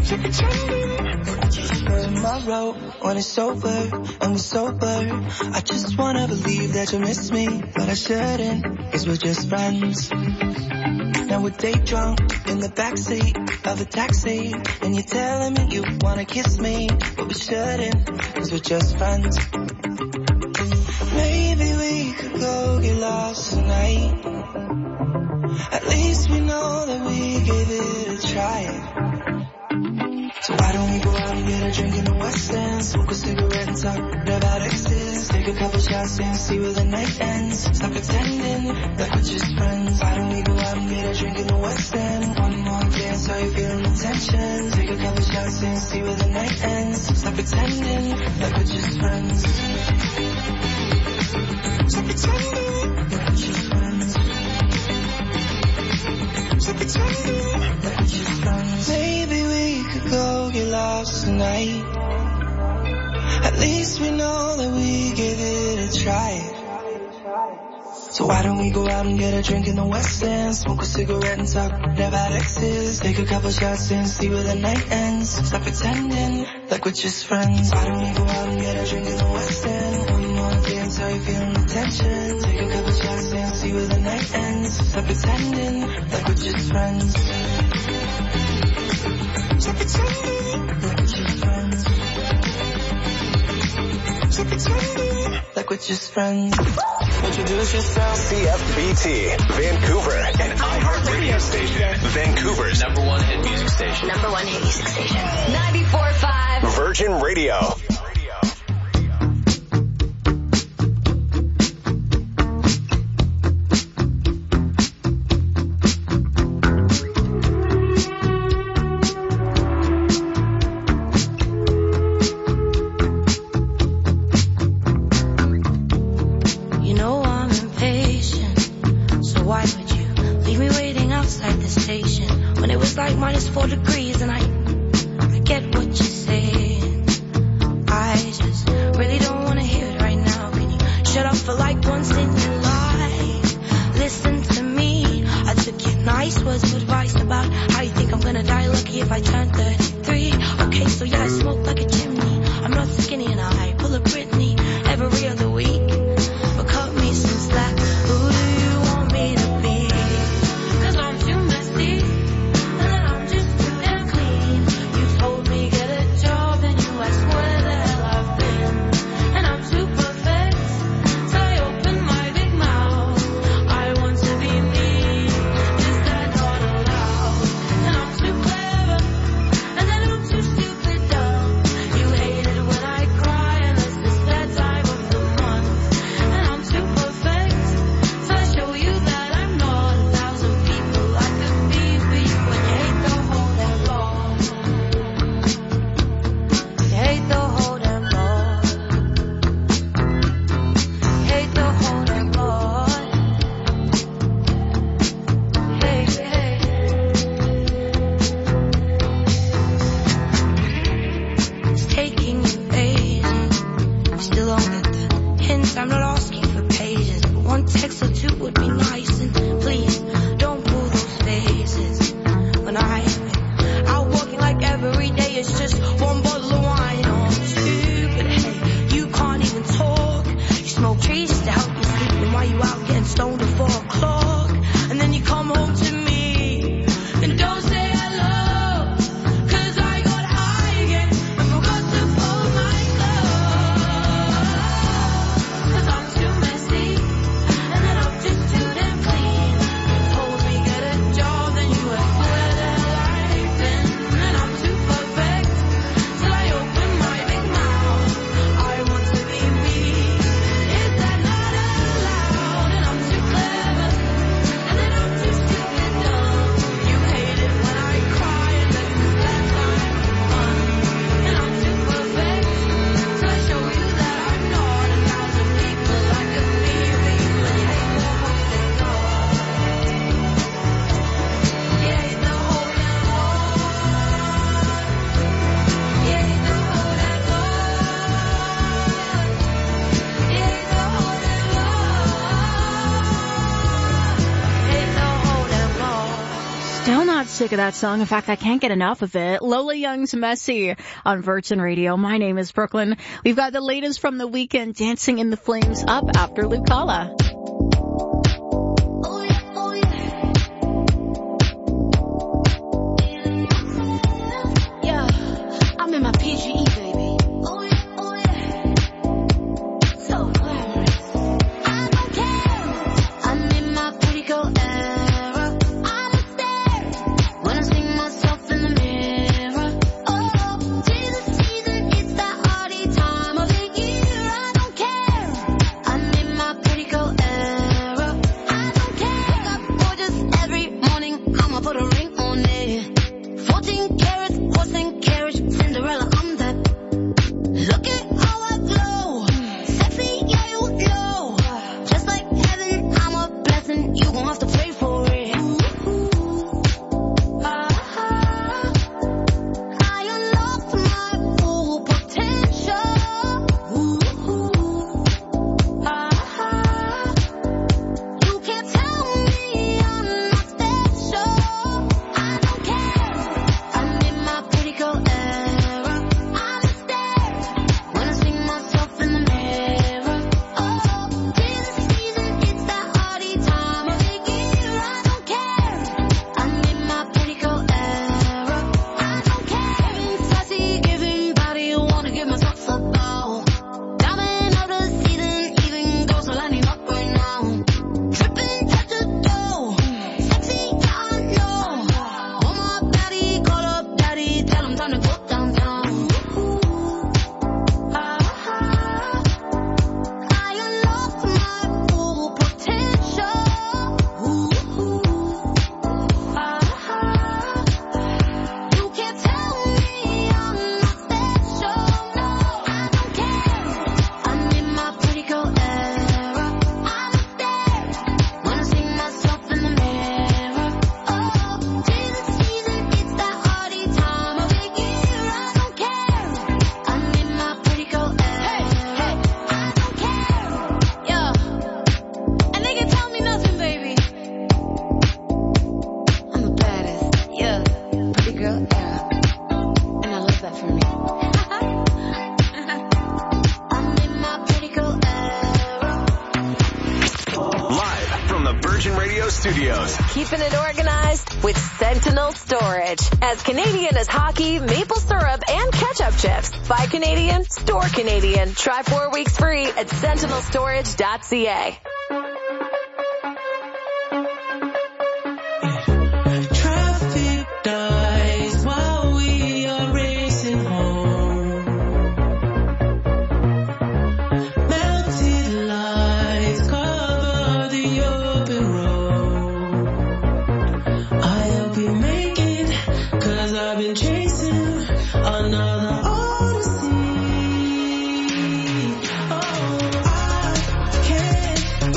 Tomorrow, when it's over and we're sober, I just wanna believe that you miss me, but I shouldn't, 'cause we're just friends. Now we're day drunk in the backseat of a taxi, and you're telling me you wanna kiss me, but we shouldn't, 'cause we're just friends. Maybe we could go get lost tonight. At least we know that we gave it a try. So why don't we go out and get a drink in the West End, smoke a cigarette and talk about exes, take a couple shots and see where the night ends. Stop pretending like we're just friends. Why don't we go out and get a drink in the West End, one more dance, how you feeling the tension, take a couple shots and see where the night ends. Stop pretending like we're just friends. Stop pretending like we're just friends. Stop pretending like we're just friends. Maybe we could go get lost tonight. At least we know that we gave it a try. So why don't we go out and get a drink in the West End, smoke a cigarette and talk about exes, take a couple shots and see where the night ends. Stop pretending like we're just friends. Why don't we go out and get a drink in the West End, one more dance, how you feeling the tension, take a couple shots and see where the night ends. Stop pretending like we're just friends. Stop pretending like we're just friends. Stop pretending like we're just friends. Introduce yourself. CFBT, Vancouver, an iHeart radio station. Vancouver's number one hit music station. Number one hit music station. 94.5 Virgin Radio. -4 degrees and I get what you're saying. I just really don't want to hear it right now. Can you shut up for like once in your life? Listen to me. I took your nice words of advice about how you think I'm gonna die lucky if I turn 33. Okay, so yeah, I smoke like a chimney. I'm not skinny and I pull a Britney every other week. But cut me some slack. Who do you want me to be? 'Cause I'm too messy. Cry sick of that song. In fact, I can't get enough of it. Lola Young's Messy on Virgin Radio. My name is Brooklyn. We've got the latest from The Weeknd, Dancing in the Flames, up after Lucala. Yeah, I'm in my PGE, baby. So glamorous. I don't care. I'm in my pretty girl era. I'm a stare when I see myself in the mirror. Oh, tis the season, it's that party time of the year. I don't care. I'm in my pretty girl era. I don't care. Wake up gorgeous every morning. I'ma put a ring on it. 14 carats, horse and carriage, Cinderella, I'm that. Look at how I glow. Sexy, yeah, you know. Just like heaven, I'm a blessing. You gon' have to pray for it. I unlocked my full potential. You can't tell me I'm not special. I don't care. I'm in my pretty girl era. I'm a stare when I see myself in the mirror. Oh, tis the season, it's that party time of the year. I don't care. I'm in my pretty girl era. I don't care. Giving sassy, giving body, wanna give myself a bow. Diamond of the season, even goes lining up right now. Dripping at the door, sexy, yeah, I know. Oh my body, call up daddy, tell him time to go downtown. I unlocked my full potential. You can't tell me I'm not special. No, I don't care. I'm in my pretty girl era. I'm a stare when I see myself in the mirror. Oh, tis the season, it's that party time of the year. I don't care. I'm in my pretty girl era. I don't care. Yeah, and they can tell me nothing, baby. I'm the baddest. Yeah, pretty girl era, and I love that for me. I'm in my pretty girl era. Live from the Virgin Radio studios. Keeping it organized with Sentinel Storage. As Canadian as hockey, maple syrup, and ketchup chips. Buy Canadian, store Canadian. Try 4 weeks free at sentinelstorage.ca. Traffic dies while we are racing home. Melted lights cover the open road. I'll be making, 'cause I've been chasing another odyssey. Oh, I can't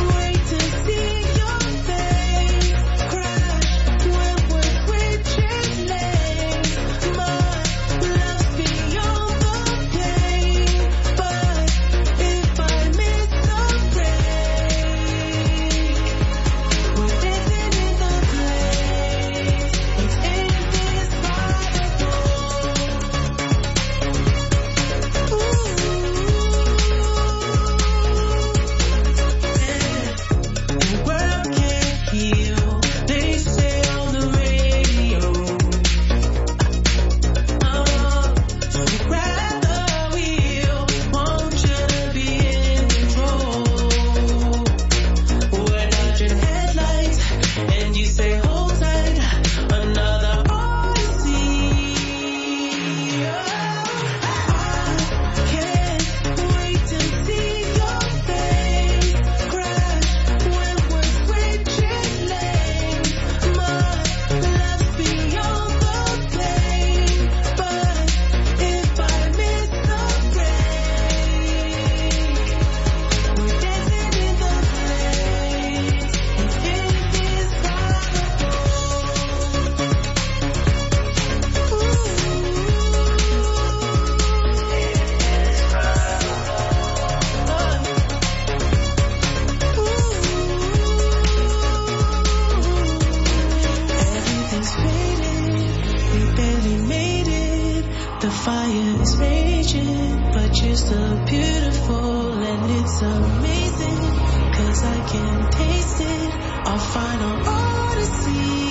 barely made it. The fire is raging, but you're still beautiful and it's amazing. 'Cause I can taste it, our final odyssey.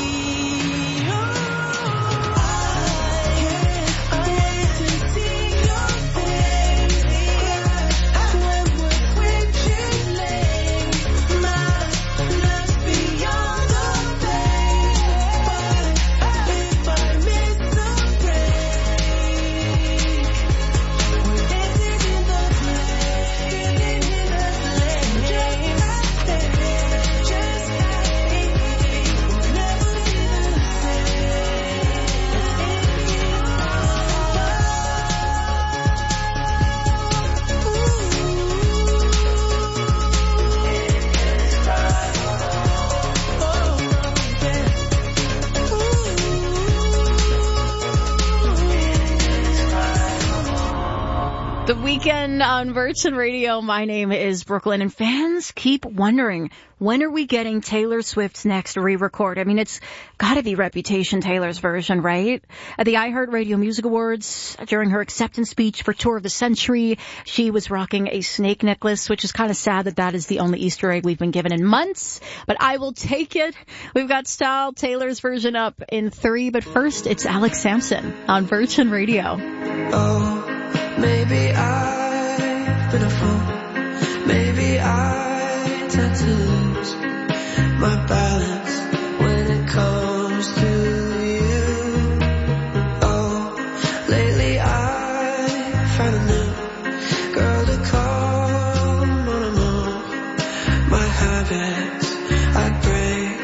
The Weekend on Virgin Radio. My name is Brooklyn, and fans keep wondering, when are we getting Taylor Swift's next re-record? I mean, it's gotta be Reputation Taylor's version, right? At the iHeartRadio Music Awards, during her acceptance speech for Tour of the Century, she was rocking a snake necklace, which is kind of sad that that is the only Easter egg we've been given in months, but I will take it. We've got Style Taylor's version up in 3, but first it's Alex Sampson on Virgin Radio. Oh, maybe I've been a fool. Maybe I tend to lose my balance when it comes to you. Oh, lately I found a new girl to call on and on. My habits I break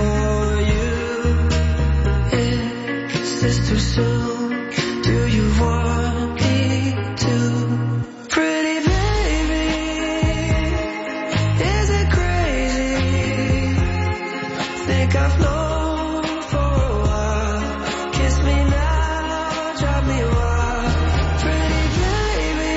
for you. Is this too soon? Do you want me to? Pretty baby, is it crazy? Think I've known for a while. Kiss me now, drive me wild. Pretty baby,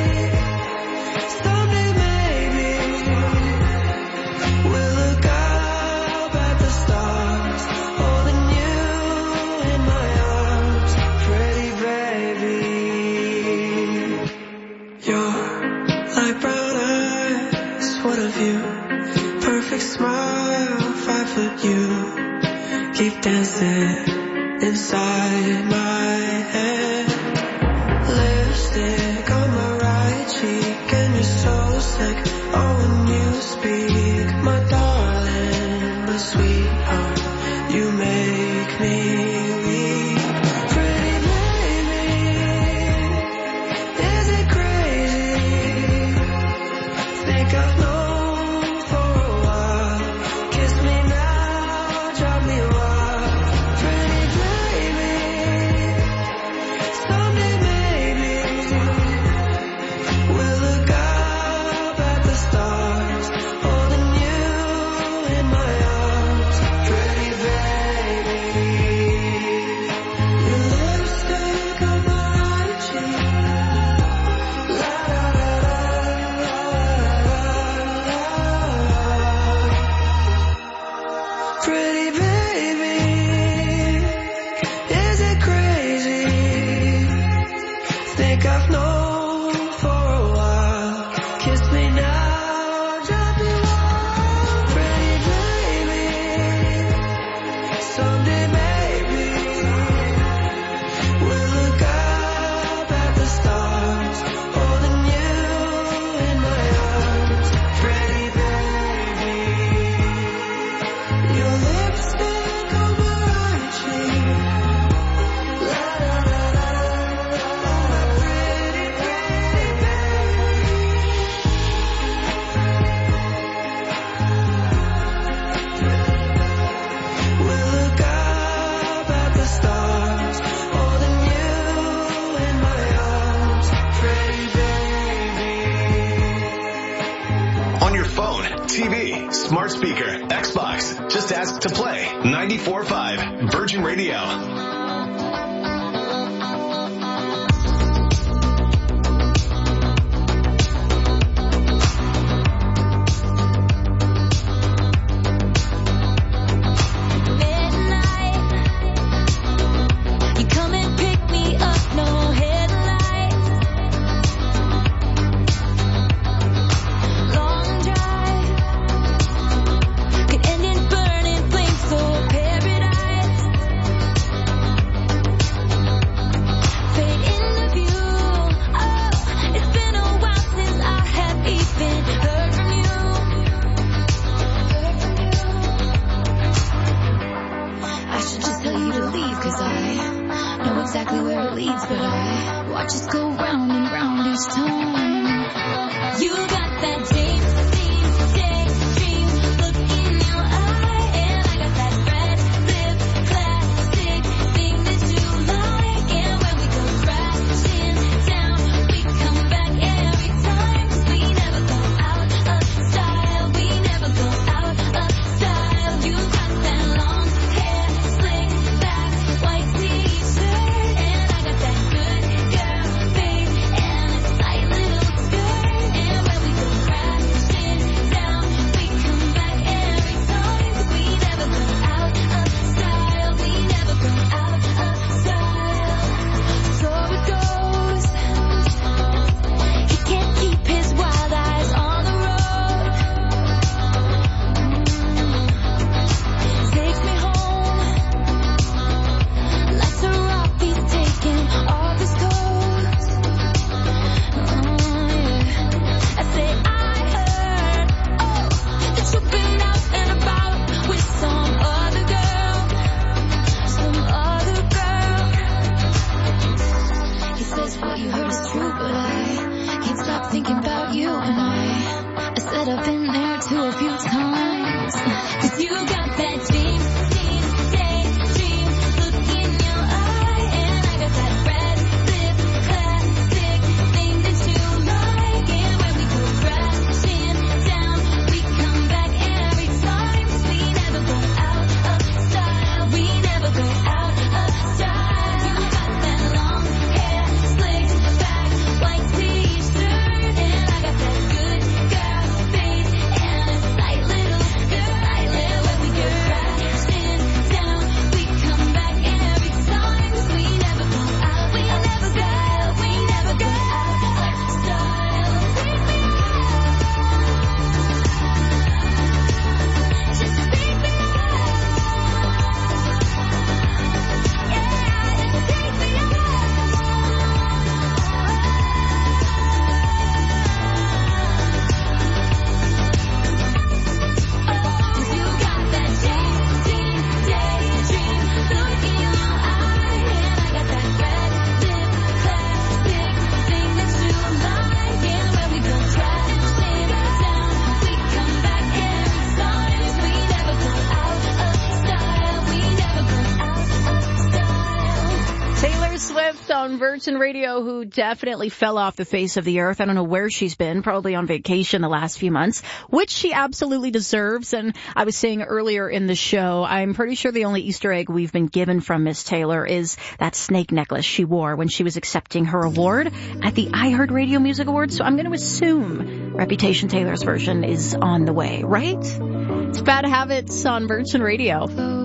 someday maybe we'll look up at the stars, holding you in my arms. Pretty baby, you're like brown eyes, what of you? Perfect smile, 5 foot you. Keep dancing inside my head. Lipstick on my right cheek, and you're so sick. Oh, when you speak, my darling, my sweetheart, you make me weak. Pretty baby, is it crazy? Think I've known for a while. Kiss me now, drive me wild. Pretty baby, someday maybe we'll look up at the stars, holding you in my arms. Pretty baby, your lipstick on my right cheek. La la la la la. Pretty baby, is it crazy? Think I've known for a while. Kiss me now, drive me wild. Pretty baby, someday maybe we'll look up at the stars, holding you in my arms. Pretty baby, your lipstick on my right cheek. La la la la la la. Pretty baby, we'll look up at the stars, holding you in my arms. Pretty baby. On your phone, TV, smart speaker, Xbox. Just ask to play 94.5 Virgin Radio. Midnight, you exactly where it leads, but I watch us go round and round each time. You got that daydream look in your eye, and I got that red lip classic thing that you like. And when we go crashing down, we come back every time, 'cause we never go out of style. We never go out of style. You got that long hair, slick back, white t-shirt, and I got that good girl face and a tight little skirt. And when we go crashing down, we come back every time, 'cause we never go out of style. We never go out of style. So it goes. He can't keep his wild eyes on the road. Takes me home. Lights are off, he's taking off his coat. I say I heard, that you've been out and about with some other girl. He says what you heard is true, but I can't stop thinking about you. And I said I've been there too a few times. 'Cause you got that daydream look in your eye, and I got that red lip classic thing that you like. And when we go crashing down, we come back every time, 'cause we never go out of style. We never go out of style. You got that long hair, slick back, white t-shirt, and I got that good girl face and a tight little skirt. And when we go crashing down, we come back every time, 'cause we never go out. We never go out of style. Just take me You got that daydream look in your eye, and I got that red lip classic thing that you like. And when we go crashing down, we come back every time, 'cause we never go out of style. We never go out of style. Taylor Swift on Virgin Radio, who definitely fell off the face of the earth. I don't know where she's been, probably on vacation the last few months, which she absolutely deserves. And I was saying earlier in the show, I'm pretty sure the only Easter egg we've been given from Miss Taylor is that snake necklace she wore when she was accepting her award at the iHeartRadio Music Awards. So I'm going to assume Reputation Taylor's version is on the way, right? It's Bad Habits on Virgin Radio.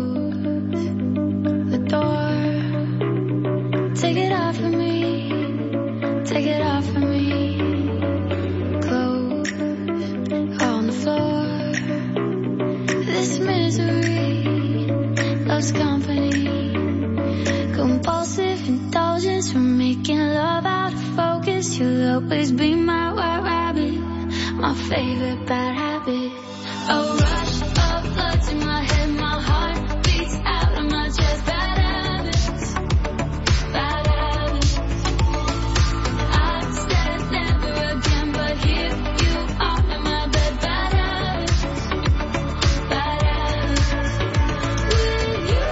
The door. Take it off of me. Take it off of me. Clothes on the floor. This misery loves company. Compulsive indulgence from making love out of focus. You'll always be my white rabbit, my favorite bad habit. A rush of blood to my head, my heart beats out of my chest. Bad habits, bad habits. I said never again, but here you are in my bed. Bad habits, bad habits. With you,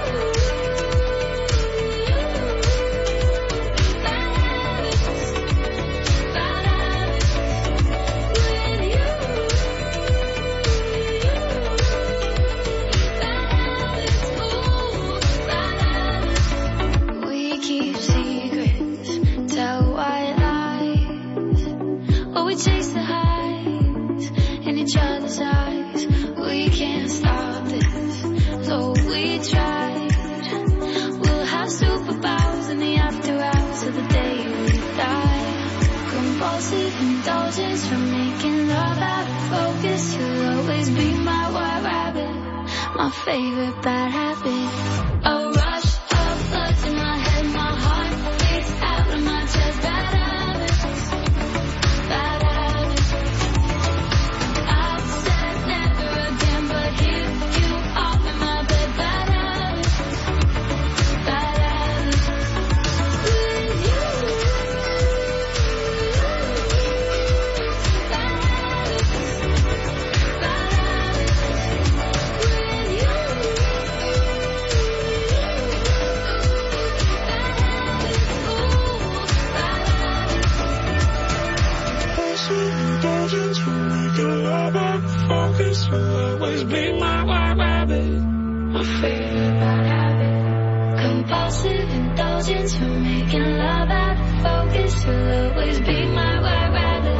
bad habits, bad habits. With you. We keep secrets, tell white lies, or we chase the highs in each other's eyes. We can't stop this, so we tried. We'll have superpowers in the after hours of the day we die. Compulsive indulgence from making love out of focus. You'll always be my white rabbit, my favorite bad habit. A rush of blood to my head, my heart beats out of my chest. Bad habits, bad habits. I said never again, but here you are in my bed. Bad habits, bad habits. indulgence, you're making love out of focus. You'll always be my word rather.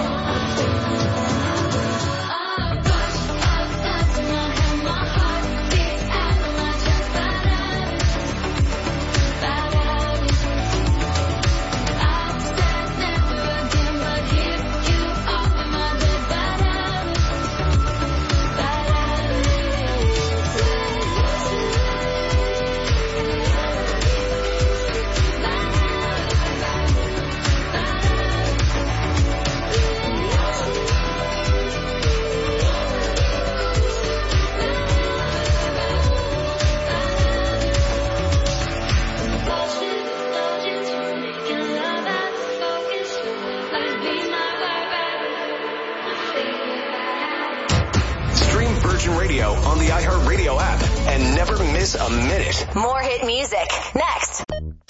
Radio on the iHeartRadio app and never miss a minute. More hit music next.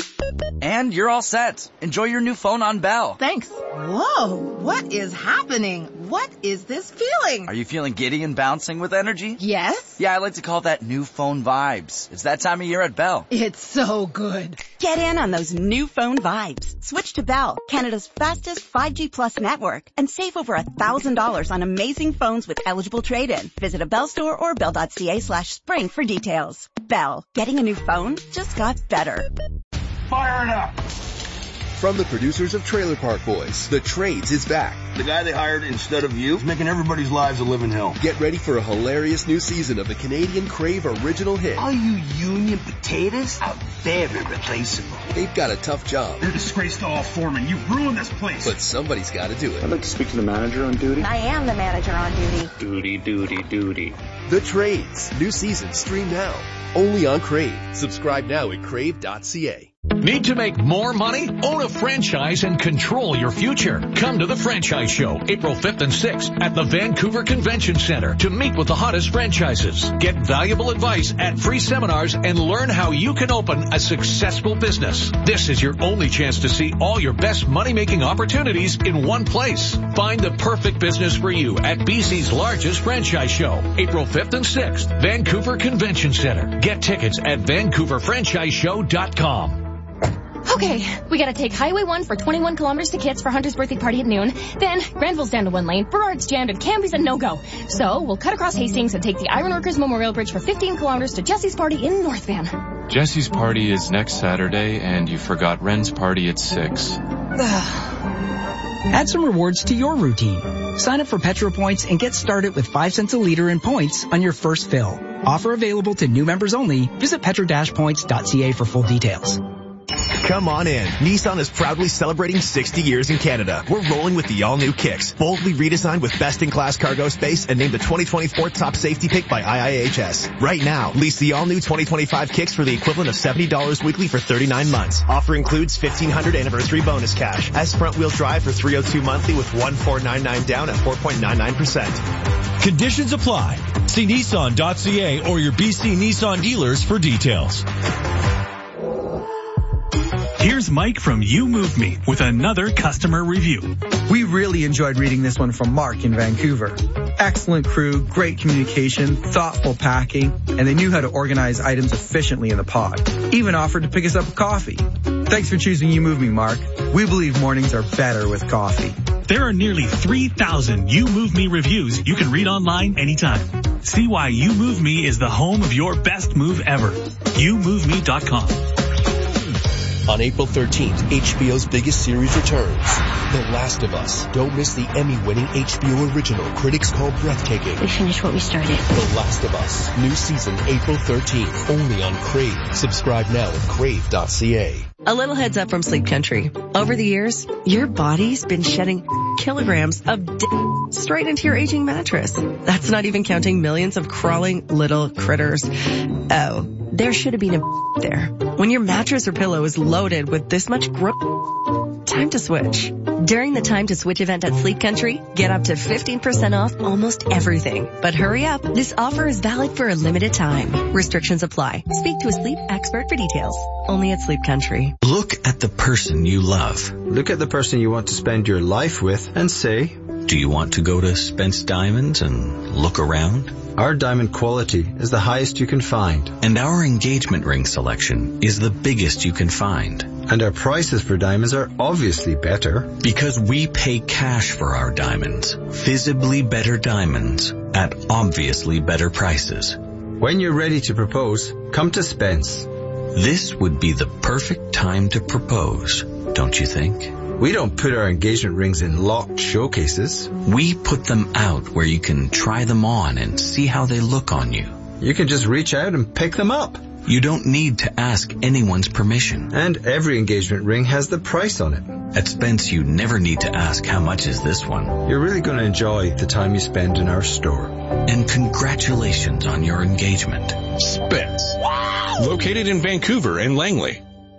And you're all set. Enjoy your new phone on Bell. Thanks. Whoa, what is happening? What is this feeling? Are you feeling giddy and bouncing with energy? Yes. Yeah, I like to call that new phone vibes. It's that time of year at Bell. It's so good. Get in on those new phone vibes. Switch to Bell, Canada's fastest 5G Plus network, and save over $1,000 on amazing phones with eligible trade-in. Visit a Bell store or bell.ca/spring for details. Bell, getting a new phone just got better. Fire it up! From the producers of Trailer Park Boys, The Trades is back. The guy they hired instead of you is making everybody's lives a living hell. Get ready for a hilarious new season of the Canadian Crave original hit. All you union potatoes are very replaceable. They've got a tough job. You're a disgrace to all foremen. You ruined this place. But somebody's got to do it. I'd like to speak to the manager on duty. I am the manager on duty. Duty. The Trades. New season stream now. Only on Crave. Subscribe now at crave.ca. Need to make more money? Own a franchise and control your future. Come to the Franchise Show, April 5th and 6th at the Vancouver Convention Center to meet with the hottest franchises. Get valuable advice at free seminars and learn how you can open a successful business. This is your only chance to see all your best money-making opportunities in one place. Find the perfect business for you at BC's largest franchise show, April 5th and 6th, Vancouver Convention Center. Get tickets at vancouverfranchiseshow.com. Okay, we gotta take Highway 1 for 21 kilometers to Kitts for Hunter's birthday party at noon. Then, Granville's down to one lane, Burrard's jammed, and Cambie's a no-go. So, we'll cut across Hastings and take the Ironworkers Memorial Bridge for 15 kilometers to Jesse's party in North Van. Jesse's party is next Saturday, and you forgot Ren's party at 6. Add some rewards to your routine. Sign up for Petro Points and get started with 5 cents a liter in points on your first fill. Offer available to new members only. Visit petro-points.ca for full details. Come on in. Nissan is proudly celebrating 60 years in Canada. We're rolling with the all-new Kicks, boldly redesigned with best-in-class cargo space and named the 2024 top safety pick by IIHS. Right now, lease the all-new 2025 Kicks for the equivalent of $70 weekly for 39 months. Offer includes $1,500 anniversary bonus cash. S front-wheel drive for $302 monthly with $1,499 down at 4.99%. Conditions apply. See Nissan.ca or your BC Nissan dealers for details. Here's Mike from You Move Me with another customer review. We really enjoyed reading this one from Mark in Vancouver. Excellent crew, great communication, thoughtful packing, and they knew how to organize items efficiently in the pod. Even offered to pick us up a coffee. Thanks for choosing You Move Me, Mark. We believe mornings are better with coffee. There are nearly 3,000 You Move Me reviews you can read online anytime. See why You Move Me is the home of your best move ever. YouMoveMe.com. On April 13th, HBO's biggest series returns, The Last of Us. Don't miss the Emmy-winning HBO original critics call breathtaking. We finished what we started. The Last of Us. New season April 13th, only on Crave. Subscribe now at crave.ca. A little heads up from Sleep Country. Over the years, your body's been shedding kilograms of straight into your aging mattress. That's not even counting millions of crawling little critters. Oh, there should have been a there. When your mattress or pillow is loaded with this much growth, time to switch. During the Time to Switch event at Sleep Country, get up to 15% off almost everything. But hurry up, this offer is valid for a limited time. Restrictions apply. Speak to a sleep expert for details. Only at Sleep Country. Look at the person you love. Look at the person you want to spend your life with and say, do you want to go to Spence Diamonds and look around? Our diamond quality is the highest you can find. And our engagement ring selection is the biggest you can find. And our prices for diamonds are obviously better. Because we pay cash for our diamonds. Visibly better diamonds at obviously better prices. When you're ready to propose, come to Spence. This would be the perfect time to propose, don't you think? We don't put our engagement rings in locked showcases. We put them out where you can try them on and see how they look on you. You can just reach out and pick them up. You don't need to ask anyone's permission. And every engagement ring has the price on it. At Spence, you never need to ask how much is this one. You're really going to enjoy the time you spend in our store. And congratulations on your engagement. Spence. Wow. Located in Vancouver and Langley.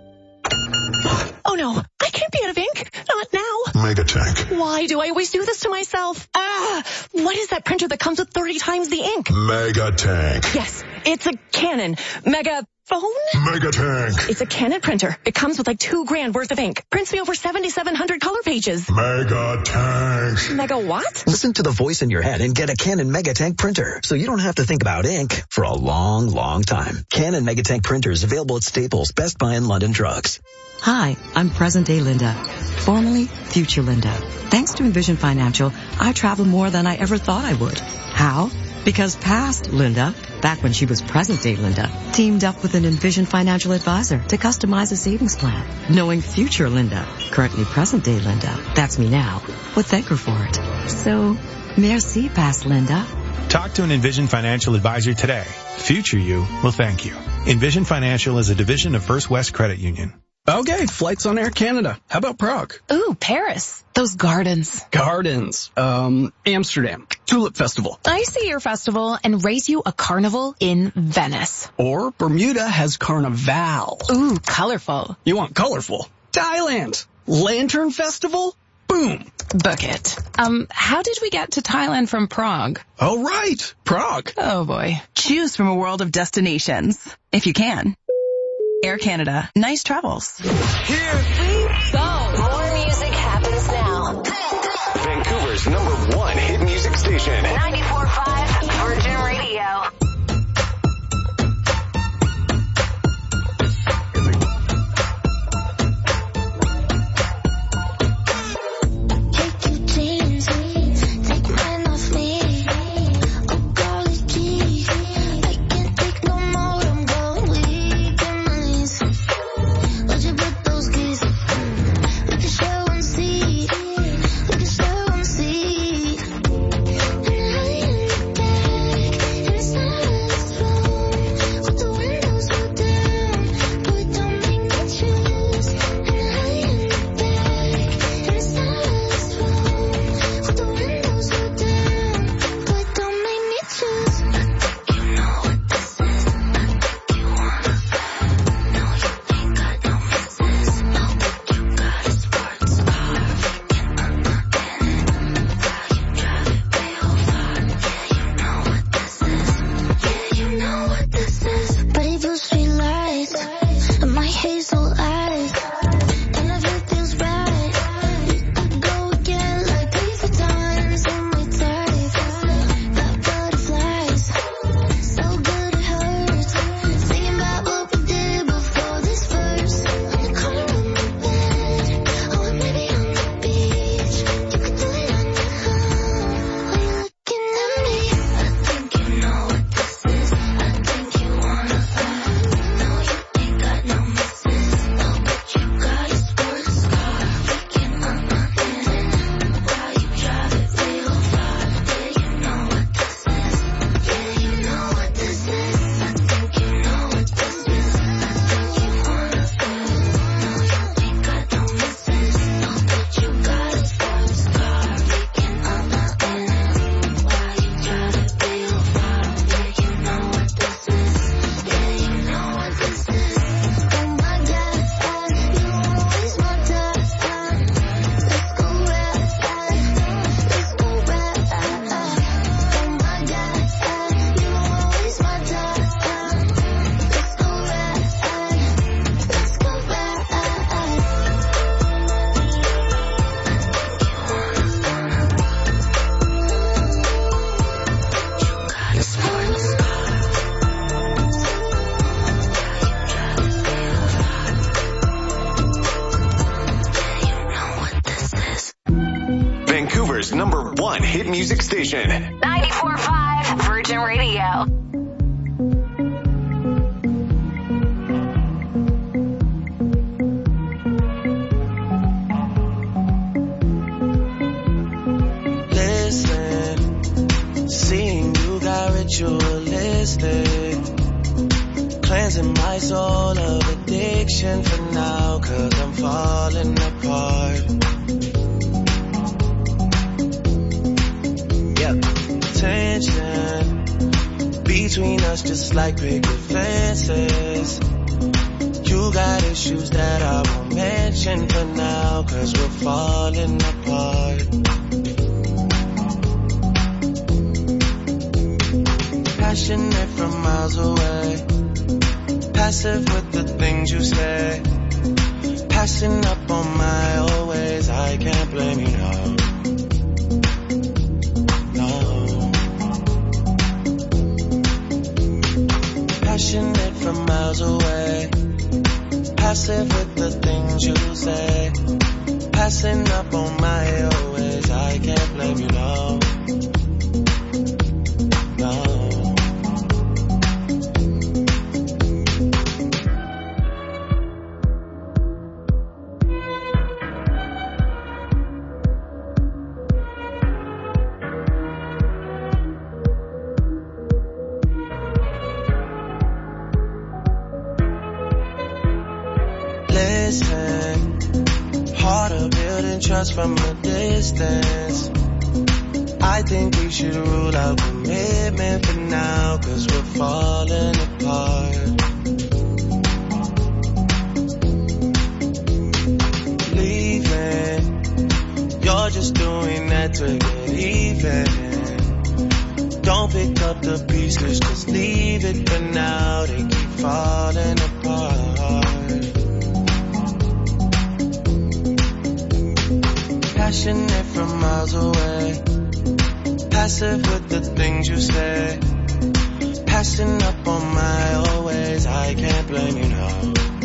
Oh no, I can't be out of ink. Not now. Megatank. Why do I always do this to myself? What is that printer that comes with 30 times the ink? Megatank. Yes, it's a Canon Megaphone? Megatank. It's a Canon printer. It comes with like $2,000 worth of ink. Prints me over 7,700 color pages. Megatank. Mega what? Listen to the voice in your head and get a Canon Megatank printer, so you don't have to think about ink for a long, long time. Canon Megatank printer is available at Staples, Best Buy, and London Drugs. Hi, I'm present-day Linda, formerly future Linda. Thanks to Envision Financial, I travel more than I ever thought I would. How? Because past Linda, back when she was present-day Linda, teamed up with an Envision Financial advisor to customize a savings plan. Knowing future Linda, currently present-day Linda, that's me now, would thank her for it. So, merci, past Linda. Talk to an Envision Financial advisor today. Future you will thank you. Envision Financial is a division of First West Credit Union. Okay, flights on Air Canada. How about Prague? Ooh, Paris. Those gardens. Gardens. Amsterdam. Tulip Festival. I see your festival and raise you a carnival in Venice. Or Bermuda has Carnival. Ooh, colorful. You want colorful? Thailand. Lantern Festival? Boom. Book it. How did we get to Thailand from Prague? Oh, right. Prague. Oh, boy. Choose from a world of destinations, if you can. Air Canada. Nice travels. Here we go. More music happens now. Vancouver's #1 hit music station. 94.5 Virgin Radio. hit music station. 94.5 Virgin Radio. Seeing you got ritualistic, cleansing my soul of addiction for now, 'cause I'm falling apart. Yep, tension between us just like picket fences. You got issues that I won't mention for now, 'cause we're falling apart. Passionate from miles away, passive with the things you say, passing up on my old ways. I can't blame you, no. Passionate from miles away, passive with the things you say, passing up on my old ways. I can't blame you, no. From a distance, I think we should rule out commitment for now, 'cause we're falling apart. Leaving, you're just doing that to get even. Don't pick up the pieces, just leave it for now. They keep falling apart. Passionate from miles away, passive with the things you say, passing up on my old ways. I can't blame you, no.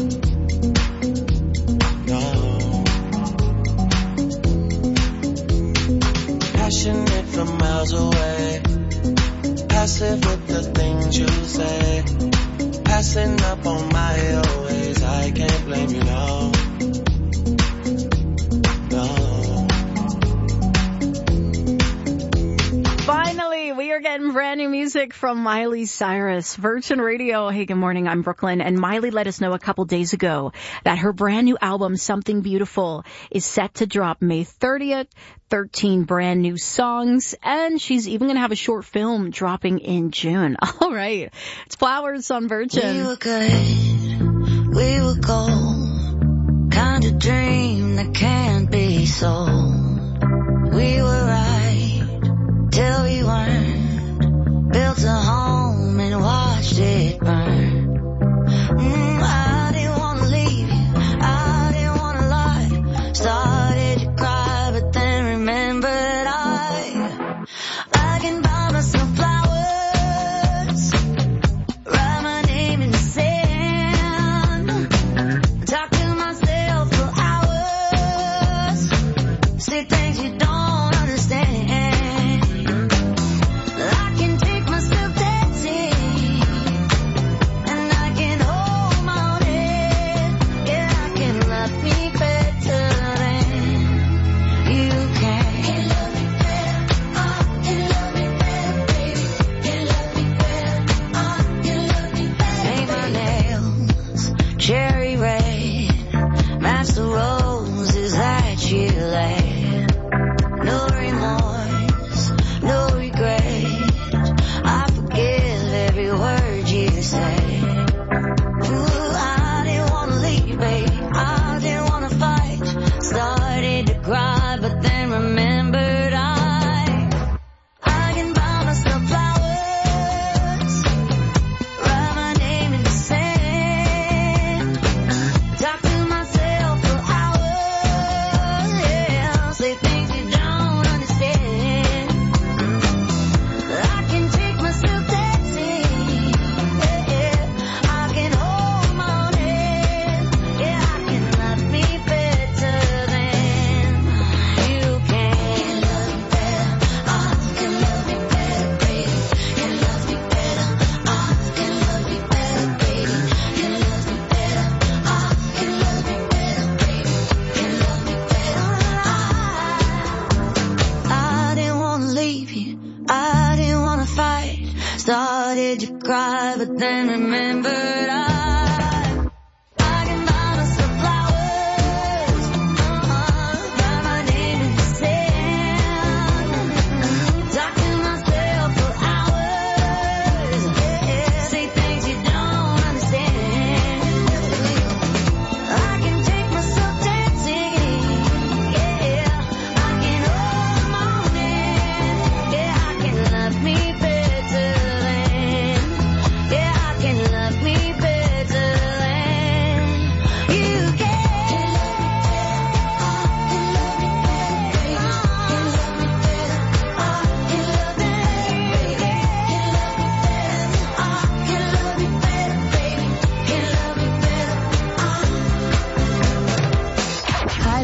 Passionate from miles away, passive with the things you say, passing up on my old ways. I can't blame you, no. Finally, we are getting brand new music from Miley Cyrus. Virgin Radio. Hey, good morning. I'm Brooklyn. And Miley let us know a couple days ago that her brand new album, Something Beautiful, is set to drop May 30th. 13 brand new songs. And she's even going to have a short film dropping in June. All right. It's Flowers on Virgin. We were good. We were gold. Kind of dream that can't be sold. We were right till we weren't. Built a home and watched it burn. I didn't want to leave you, I didn't want to lie. Started to cry, but then remembered I can buy myself flowers, write my name in the sand, talk to myself for hours, say things you don't understand. I can take myself dancing, and I can hold my own head. Yeah, I can love me better than you can. Can love me better, can love me better, baby. Can love me better, can love me better. Paint my nails cherry red, match the roses that you laid. No remorse, no regret. I forgive every word you say. Ooh, I didn't want to leave, babe. I didn't want to fight. Started to cry, but then remembered I can buy myself flowers, write my name in the sand, talk to myself for hours. Yeah,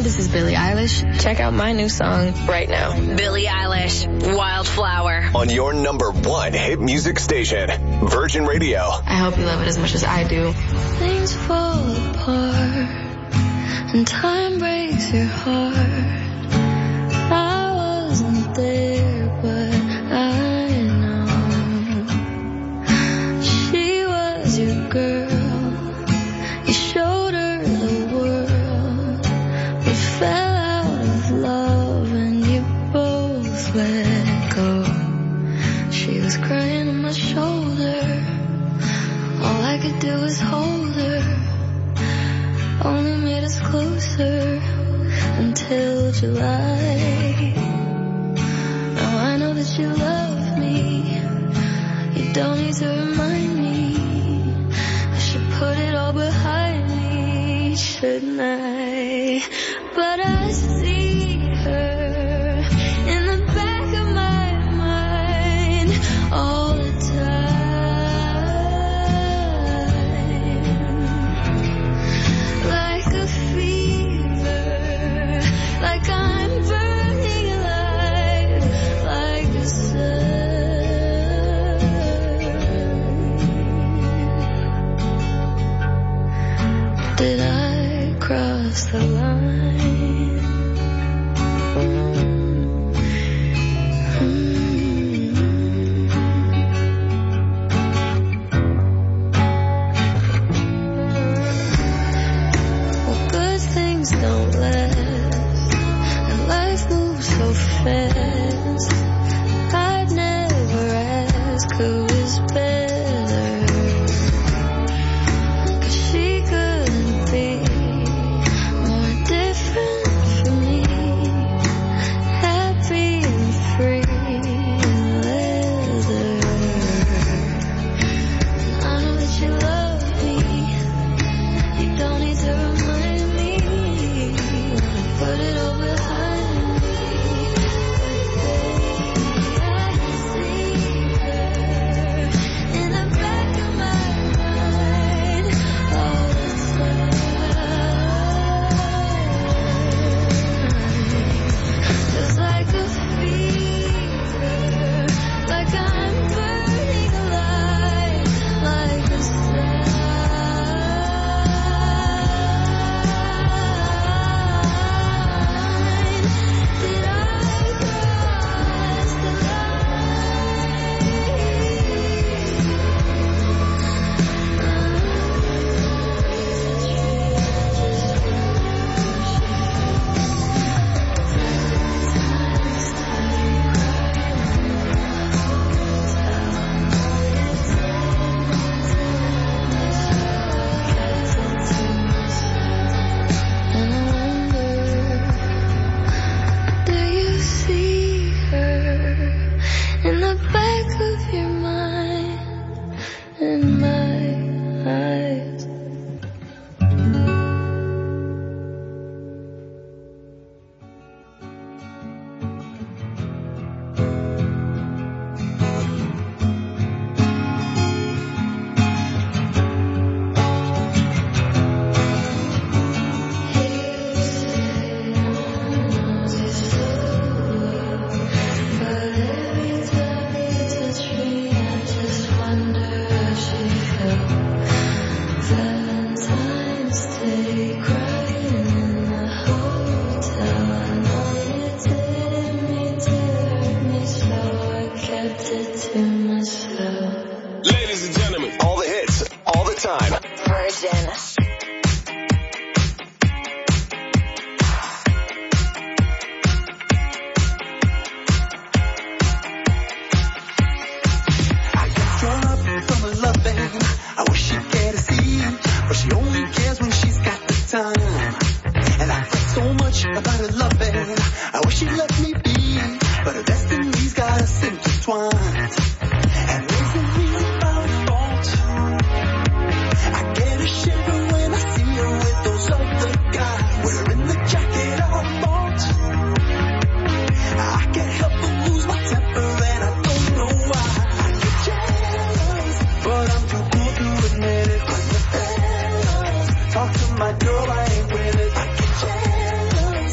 this is Billie Eilish. Check out my new song right now. Billie Eilish, Wildflower. On your number one hit music station, Virgin Radio. I hope you love it as much as I do. Things fall apart and time breaks your heart. I wasn't there, but I know she was your girl. You showed her the world, but fell out of love and you both let go. She was crying on my shoulder. All I could do was hold her. Only made us closer until July. Now I know that you love me. You don't need to remind me. I should put it all behind me, shouldn't I? But I see her in the back of my mind all the time. Like a fever, like I'm burning alive, like the sun. Did I cross the line? Well, good things don't last, and life moves so fast. I'd never ask who is better, 'cause she couldn't be more different from me. Happy and free in leather. And I know that you love me. You don't need to remind me. Put it all behind me. I see her in the back of my mind all the time. Just like a fever, like I'm burning alive, like the sun. Did I cross the And I wonder, do you see her in the back of your mind, in my eyes? But every time you touch me, I just wonder how she felt. Valentine's Day, crying in the hotel. I know you didn't mean to hurt me, so I kept it to myself. Ladies and gentlemen, all the hits, all the time. Virgin. Drawn up from a loving, I wish she'd care to see, but she only cares when she's got the time. And I fret so much about her loving, I wish she'd let me be, but her destiny's got us intertwined. And raising me about fault, I get a shiver when I see her with those other guys, wearing the jacket I bought. I can't help but lose my temper and I don't know why. I get jealous, but I'm too cool to admit it. When the fellas talk to my girl, I ain't with it. I get jealous,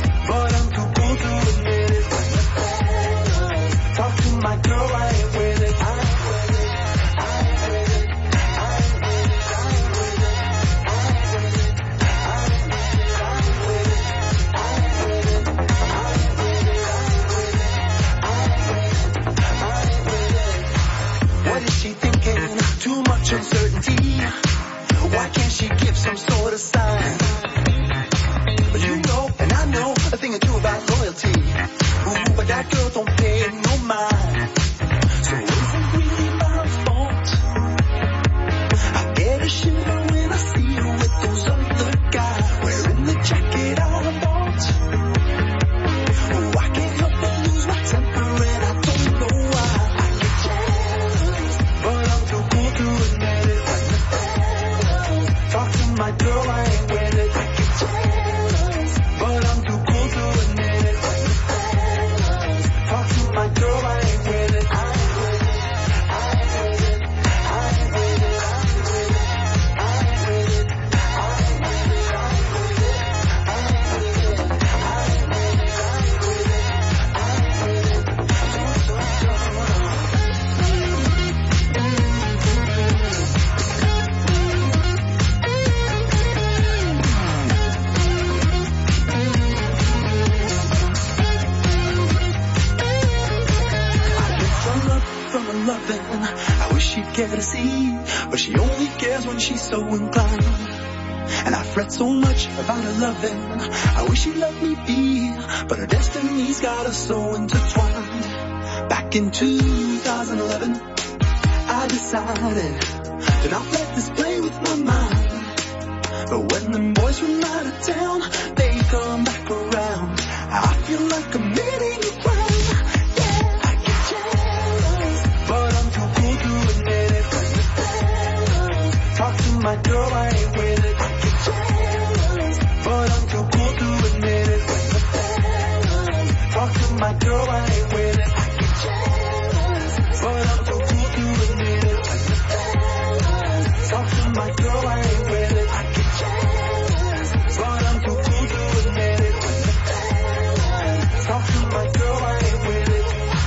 care to see, but she only cares when she's so inclined. And I fret so much about her loving. I wish she'd let me be, but her destiny's got us so intertwined. Back in 2011, I decided to not let this play with my mind. But when them boys from out of town, they come back around, I feel like committing a crime. Yeah, I get jealous, but I'm too cool to admit it. Talk to my girl, I ain't with it. I get jealous, but I'm too cool to admit it. Talk to my girl, I ain't with it. I get jealous, but I'm too cool to admit it. Talk to my girl, I ain't with it. I get jealous, but I'm too cool to admit it. Talk to my girl, I ain't with it.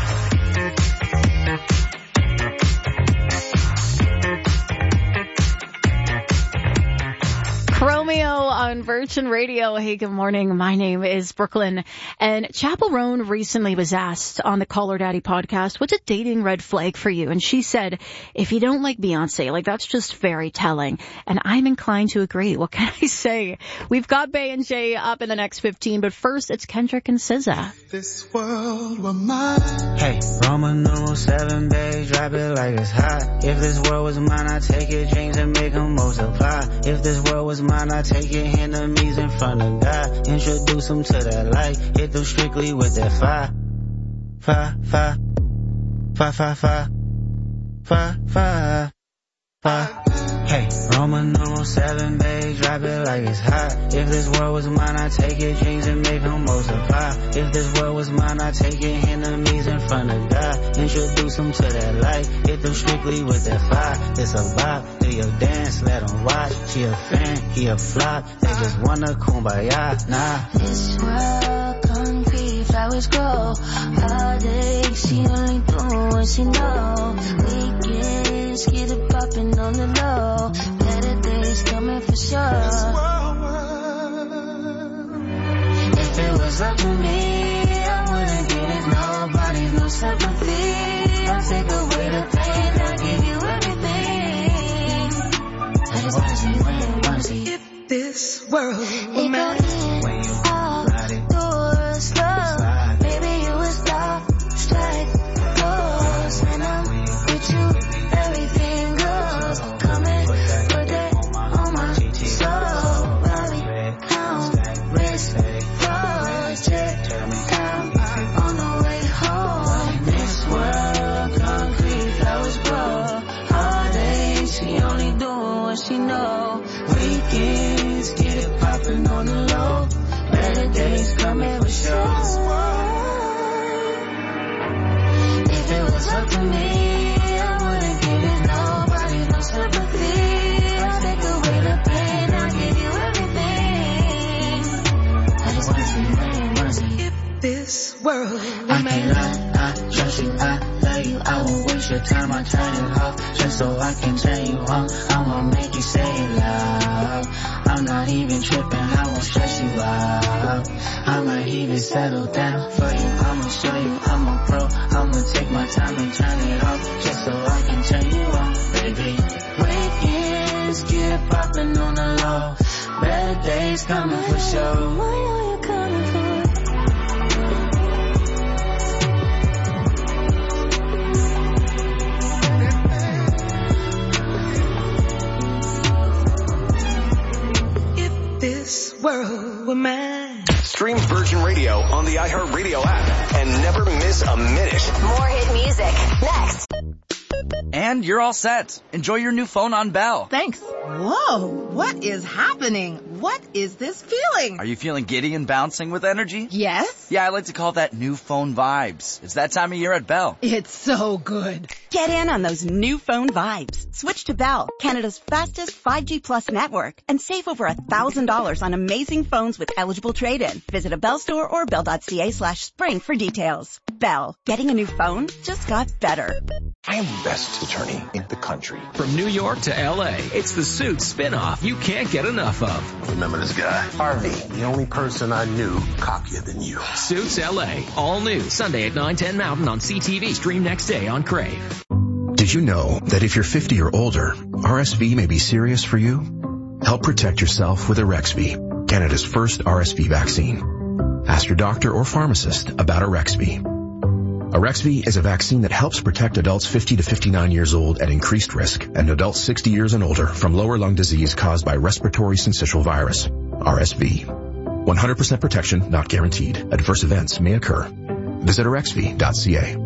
Romeo on Virgin Radio. Hey, good morning. My name is Brooklyn. And Chappell Roan recently was asked on the Call Her Daddy podcast, what's a dating red flag for you? And she said, if you don't like Beyonce, like that's just very telling. And I'm inclined to agree. What can I say? We've got Bay and Jay up in the next 15, but first it's Kendrick and SZA. This world were mine. Hey, Roman numeral 7, babe, drop it like it's hot. If this world was mine, I take your dreams and make them multiply. If this world was mine, I take your enemies in front of God. Introduce them to that light. Hit them strictly with that fire. Fire, fire. Fire, fire, fire. Fire, fire. Fire. Hey, Roman numeral 7, babe, drop it like it's hot. If this world was mine, I take your dreams and make them multiply. If this world was mine, I take your enemies in front of God. Introduce them to that light. Hit them strictly with that fire. It's a vibe. Do your dance, let them watch. She a fan, he a flop. They just wanna kumbaya, nah. This world concrete, flowers grow. Heartache, she only do what she know. Weekends, get it poppin' on the low. Better days coming for sure. If it was up to me, I wouldn't give it nobody, no sympathy. I'll take away the pain, I'll give you everything. I just wanna see. If this world were mine, when you ride it, doors slow. Baby, you a star, strike pose. When I'm with you, everything goes. Come and put that on my soul. Bobby, count, wrist, project, down on the way home. This world, concrete, flowers grow. Heartache, she only doing what she know. Weekends, get it poppin' on the low. Better days coming for sure. If it was up to me, I wouldn't give it nobody, no sympathy. I'll take away the pain, I'll give you everything. I just wanna see. if this world were I can't lie, I trust you, I love you. I won't waste your time, I turn it off just so I can turn you on. I'ma make you say it loud. I'm not even tripping, I won't stress you out. I might even settle down for you. I'ma show you I'm a pro. I'ma take my time and turn it off just so I can turn you on, baby. Weekends, get it poppin' on the low. Better days coming for sure. What are you coming for? this world were mine. Stream Virgin Radio on the iHeartRadio app and never miss a minute. More hit music next. And you're all set. Enjoy your new phone on Bell. Thanks. Whoa, what is happening? What is this feeling? Are you feeling giddy and bouncing with energy? Yes. Yeah, I like to call that new phone vibes. It's that time of year at Bell. It's so good. Get in on those new phone vibes. Switch to Bell, Canada's fastest 5G plus network, and save over $1,000 on amazing phones with eligible trade-in. Visit a Bell store or bell.ca/spring for details. Bell, getting a new phone just got better. I am the best attorney in the country. From New York to L.A., it's the Suits spinoff you can't get enough of. Remember this guy? Harvey, the only person I knew cockier than you. Suits L.A., all new, Sunday at 9/10 Mountain on CTV. Stream next day on Crave. Do Did you know that if you're 50 or older, RSV may be serious for you? Help protect yourself with Arexvy, Canada's first RSV vaccine. Ask your doctor or pharmacist about Arexvy. Arexvy is a vaccine that helps protect adults 50 to 59 years old at increased risk and adults 60 years and older from lower lung disease caused by respiratory syncytial virus, RSV. 100% protection not guaranteed. Adverse events may occur. Visit arexvy.ca.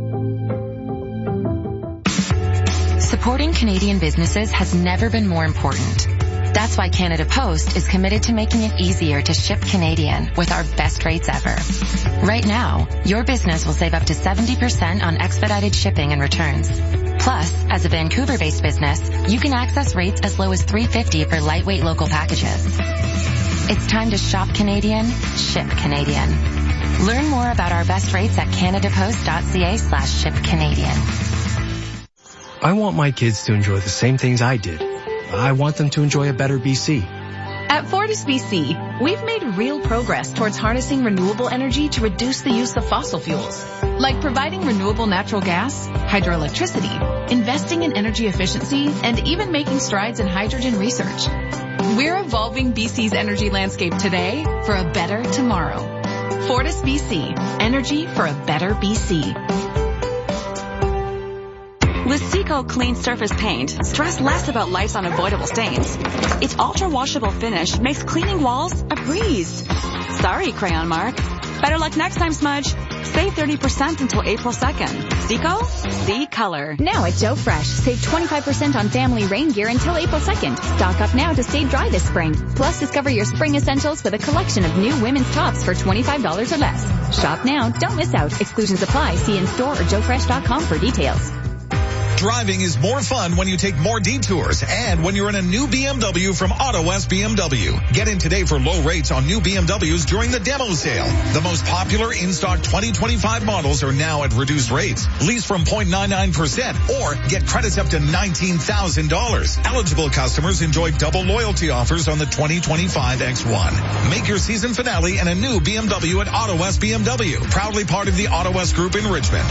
Supporting Canadian businesses has never been more important. That's why Canada Post is committed to making it easier to ship Canadian with our best rates ever. Right now, your business will save up to 70% on expedited shipping and returns. Plus, as a Vancouver-based business, you can access rates as low as $3.50 for lightweight local packages. It's time to shop Canadian, ship Canadian. Learn more about our best rates at canadapost.ca/shipcanadian. I want my kids to enjoy the same things I did. I want them to enjoy a better BC. At Fortis BC, we've made real progress towards harnessing renewable energy to reduce the use of fossil fuels, like providing renewable natural gas, hydroelectricity, investing in energy efficiency, and even making strides in hydrogen research. We're evolving BC's energy landscape today for a better tomorrow. Fortis BC, energy for a better BC. With Seco Clean Surface Paint, stress less about life's unavoidable stains. Its ultra-washable finish makes cleaning walls a breeze. Sorry, Crayon Mark. Better luck next time, Smudge. Save 30% until April 2nd. Seco? See color. Now at Joe Fresh, save 25% on family rain gear until April 2nd. Stock up now to stay dry this spring. Plus, discover your spring essentials with a collection of new women's tops for $25 or less. Shop now. Don't miss out. Exclusions apply. See in-store or joefresh.com for details. Driving is more fun when you take more detours and when you're in a new BMW from Auto West BMW. Get in today for low rates on new BMWs during the demo sale. The most popular in-stock 2025 models are now at reduced rates. Lease from 0.99% or get credits up to $19,000. Eligible customers enjoy double loyalty offers on the 2025 X1. Make your season finale in a new BMW at Auto West BMW. Proudly part of the Auto West Group in Richmond.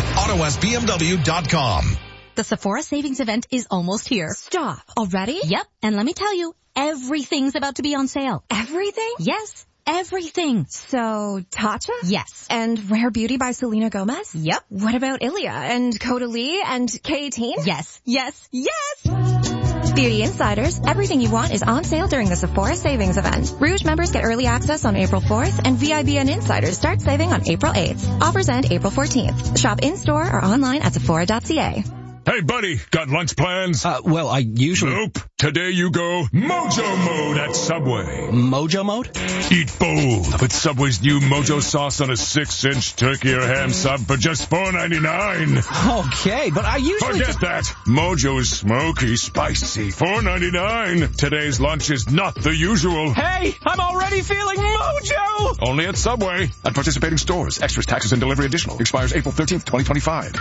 AutoWestBMW.com. The Sephora Savings Event is almost here. Stop. Already? Yep. And let me tell you, everything's about to be on sale. Everything? Yes. Everything. So, Tatcha? Yes. And Rare Beauty by Selena Gomez? Yep. What about Ilia and Caudalie and K18? Yes. Yes. Yes! Beauty Insiders, everything you want is on sale during the Sephora Savings Event. Rouge members get early access on April 4th, and VIBN Insiders start saving on April 8th. Offers end April 14th. Shop in-store or online at Sephora.ca. Hey, buddy, got lunch plans? Well, I usually... Nope. Today you go Mojo Mode at Subway. Mojo Mode? Eat bold with Subway's new Mojo sauce on a 6-inch turkey or ham sub for just $4.99. Okay, but I usually... Forget that. Mojo is smoky, spicy, $4.99. Today's lunch is not the usual. Hey, I'm already feeling Mojo! Only at Subway. At participating stores. Extras, taxes, and delivery additional. Expires April 13th, 2025.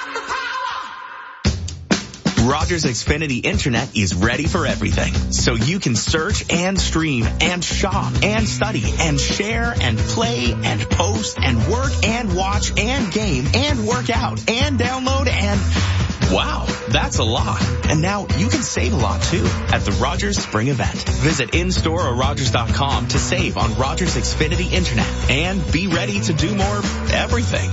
Rogers Xfinity Internet is ready for everything. So you can search and stream and shop and study and share and play and post and work and watch and game and work out and download and... Wow, that's a lot. And now you can save a lot too at the Rogers Spring Event. Visit in-store or Rogers.com to save on Rogers Xfinity Internet and be ready to do more everything.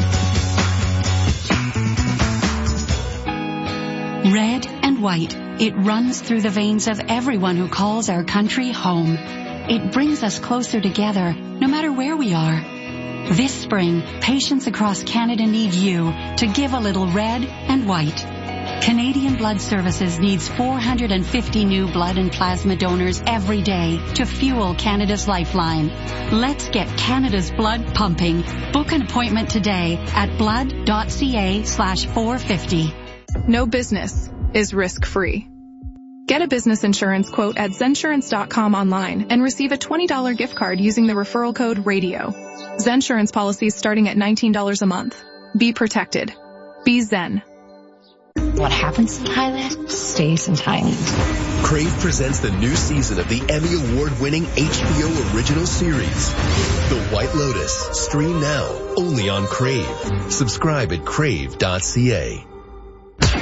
Red and white, it runs through the veins of everyone who calls our country home. It brings us closer together, no matter where we are. This spring, patients across Canada need you to give a little red and white. Canadian Blood Services needs 450 new blood and plasma donors every day to fuel Canada's lifeline. Let's get Canada's blood pumping. Book an appointment today at blood.ca/450. No business is risk-free. Get a business insurance quote at Zensurance.com online and receive a $20 gift card using the referral code RADIO. Zensurance policies starting at $19 a month. Be protected. Be Zen. What happens in Thailand stays in Thailand. Crave presents the new season of the Emmy Award-winning HBO original series, The White Lotus. Stream now, only on Crave. Subscribe at crave.ca.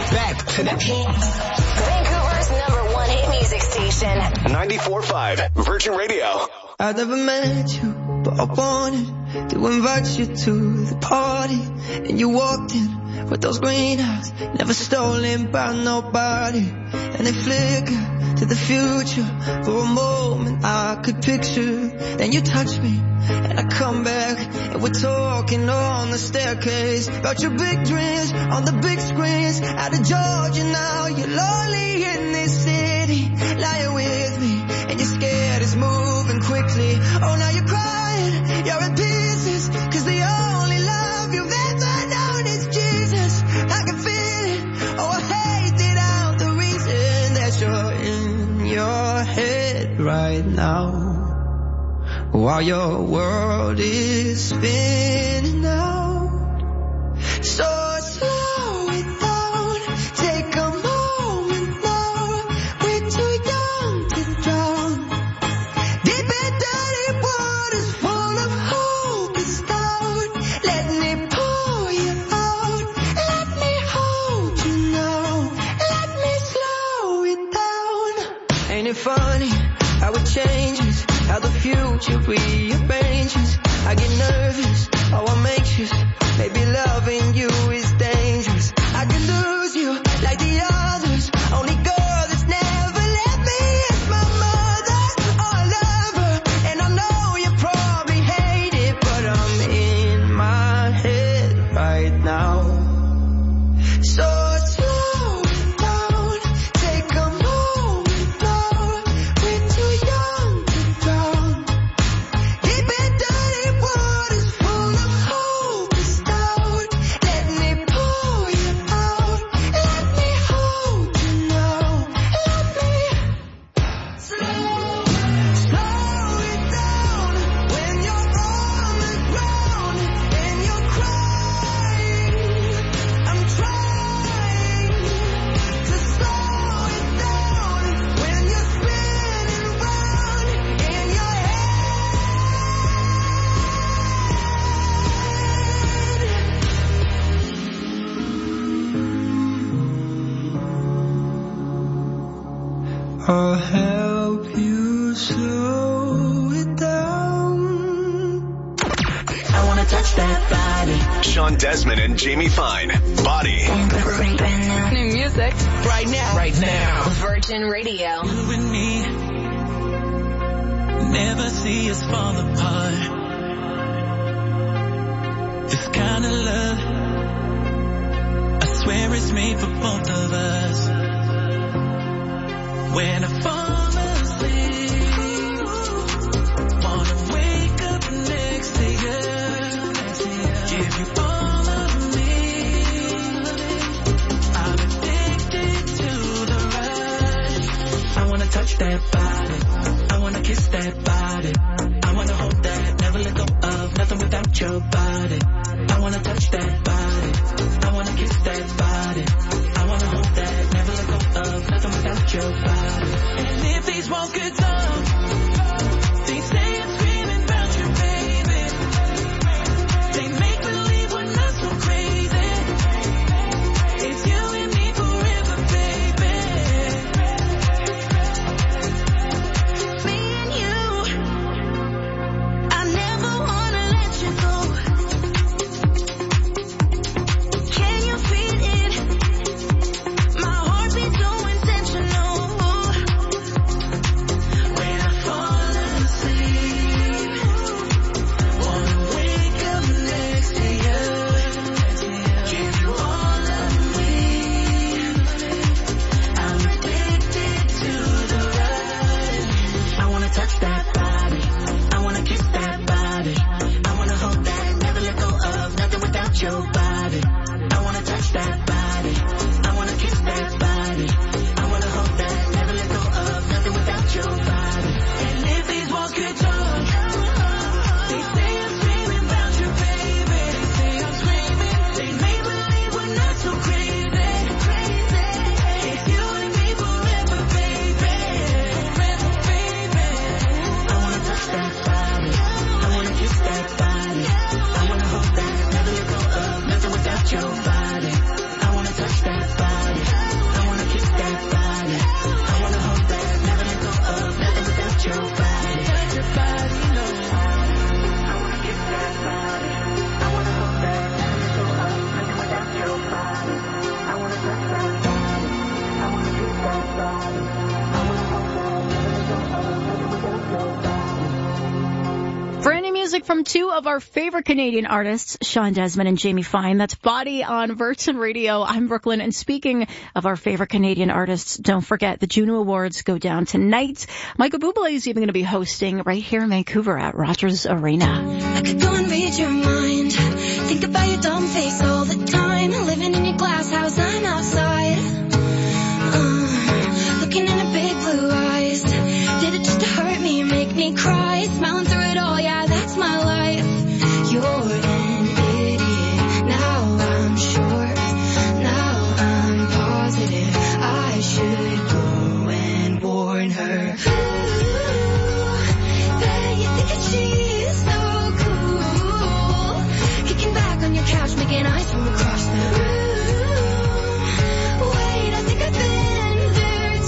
back to the Vancouver's #1 hit music station. 94.5 Virgin Radio. I never met you, but I wanted to invite you to the party. And you walked in with those green eyes, never stolen by nobody. And they flicker to the future. For a moment I could picture. Then you touch me and I come back, and we're talking on the staircase about your big dreams on the big screens. Out of Georgia now, you're lonely in this city. Lying with me and you're scared it's moving quickly. Oh, now you're crying, you're in pieces, 'cause the only love you've ever known is Jesus. I can feel it, oh I hate it out, the reason that you're in your head right now, while your world is spinning out. So slow it down, take a moment now. We're too young to drown. Deep and dirty waters full of hope is down. Let me pull you out. Let me hold you now. Let me slow it down. Ain't it funny how it changes, how the future rearranges? I get nervous, oh I'm anxious. Maybe loving you is dangerous. I could lose you like the others. Only girl that's never let me is my mother. Oh, I love her, and I know you probably hate it, but I'm in my head right now. So slow it down, take a moment now. We're too young to drown. Deep and dirty waters full of hope is down. Let me pull you out. Let me hold you now. Let me slow it down. When you're on the ground and you're crying, I'm trying to slow it down. When you're spinning round in your I'll help you slow it down. I wanna touch that body. Sean Desmond and Jamie Fine. Body. New music. Right now. Right now. Virgin Radio. You and me never see us fall apart. This kind of love, I swear it's made for both of us. When I fall asleep, wanna wake up next to you, give you all of me. I'm addicted to the rush. I wanna touch that body, I wanna kiss that body, I wanna hold that, never let go of, nothing without your body. I wanna touch that body, I wanna kiss that body, I wanna hold that, never let go of, nothing without your body. And if these walls could talk, they say I'm screaming about you, baby. They make believe we're not so crazy. It's you and me forever, baby. Me and you, I never wanna let you go. Can you feel it? My heartbeat so intentional. When I music from two of our favorite Canadian artists, Sean Desmond and Jamie Fine. That's Body on Virgin Radio. I'm Brooklyn. And speaking of our favorite Canadian artists, don't forget the Juno Awards go down tonight. Michael Bublé is even going to be hosting right here in Vancouver at Rogers Arena. I could go and read your mind. Think about your dumb face all the time. Living in your glass house, I'm outside. Looking in her big blue eyes. Did it just to hurt me, make me cry. Smiling through it all, yeah, that's my life. You're an idiot, now I'm sure. Now I'm positive I should go and warn her. Ooh, bet you think that she's so cool. Kicking back on your couch, making eyes from across the room. Wait, I think I've been there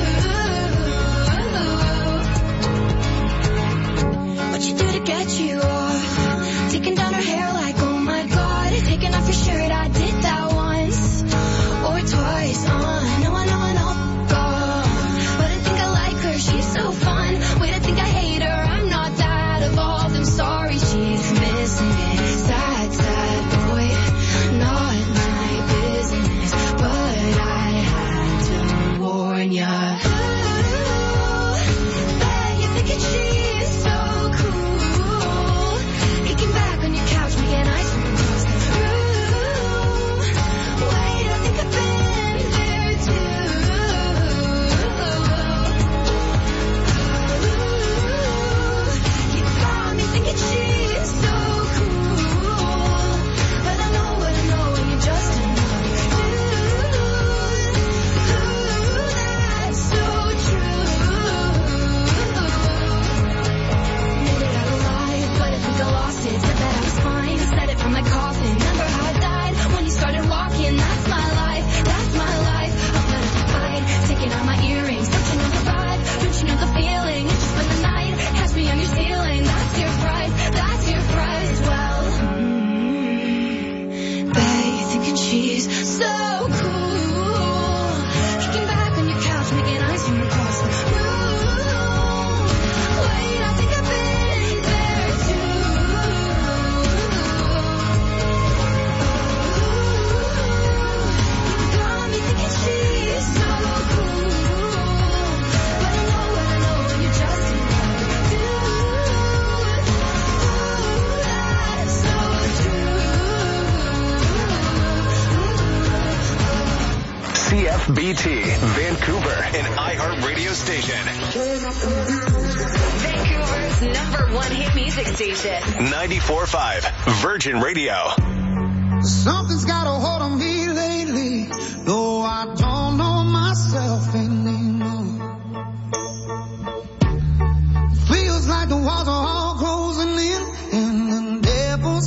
too. What you do to get you off? Taking down her hair like, oh my god. Taking off your shirt, I did that once or twice. No, God. But I think I like her, she's so fun. Wait, I think I hate her, I'm not that evolved. I'm sorry, she's missing it. Sad, sad boy, not my business. But I had to warn ya. Ooh, bet you're thinking she's so cool. Kicking back on your couch, making eyes from across the room. Wait, I think I've been there too. You got me thinking she's so cool. But I know what I know when you're just another dude. That's so true. Made it out alive, but I think I lost it. Said that I was fine, said it from my coffin. Remember how I died when you started walking. That's my life, that's my life. I'm gonna hide, taking out my earrings. Don't you know the vibe? Don't you know the feeling? It's just for the night, catch me on your ceiling. That's your price, that's your price. Well, bet you're thinking she's so cool. Kicking back on your couch, making eyes from across the room. Wait, I think I've been there too. You got me thinking she's so cool. But I know what I know when you're just another dude. That's so CFBT, Vancouver, an iHeart radio station. Vancouver's #1 hit music station. 94.5, Virgin Radio. Something's got a hold on me lately, though I don't know myself.